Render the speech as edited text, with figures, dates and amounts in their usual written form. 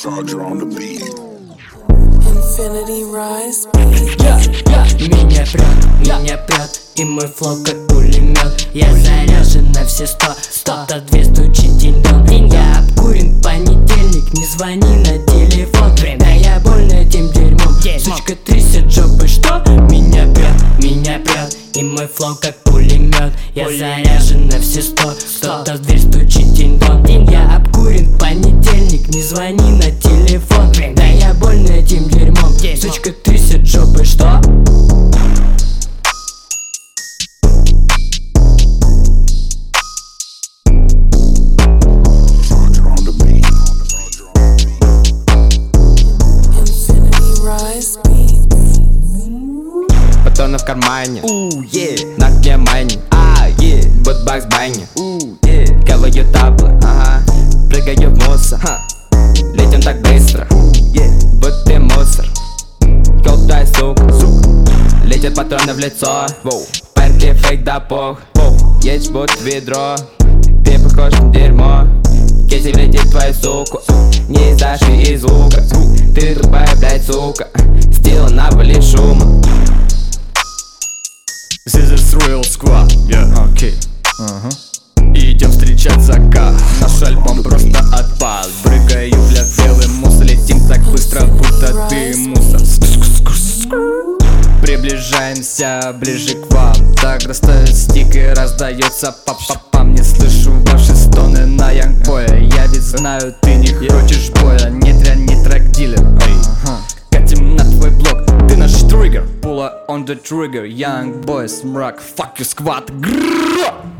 Charger on the beat. Infinity Rise. Меня прет, и мой флоу как пулемет. Я заряжен на все 100 до 2 стучит динь-дон. Я обкурен, понедельник, не звони на телефон. Да я больно этим дерьмом, сучка трясет жопы. Что? Меня прет, и мой флоу как пулемет. Я заряжен на все 100 до 2 стучит динь-дон. Я обкурен, понедельник, не звони на телефон. Да я больно этим дерьмом, сучка трясет жопы. Что? Патроны в кармане, на окне майни, бутбакс байни, каваю таблы, прыгаю в мусор, летим так быстро, будто мусор. Колтай, сука, летят патроны в лицо, парни фейк да пох, едешь будто ведро, ты похож на дерьмо. Кейси влетит твою суку, не издашь и звука, ты тупая, блядь, сука, стила навали шума. Scissors Royal Squad, окей. Идем встречать закат. Наш альбом просто отпал. Прыгаю, бля, в белый мусор. Летим так быстро, будто ты мусор. Приближаемся ближе к вам. Так достает стик и раздается пап-папам. Не слышу ваши стоны на янгбоя. Я ведь знаю, ты не хочешь боя. Нет, я не трак-дилер. Катим на твой блок, ты наш триггер. Pull on the trigger, young boys, мрак, fuck you squad.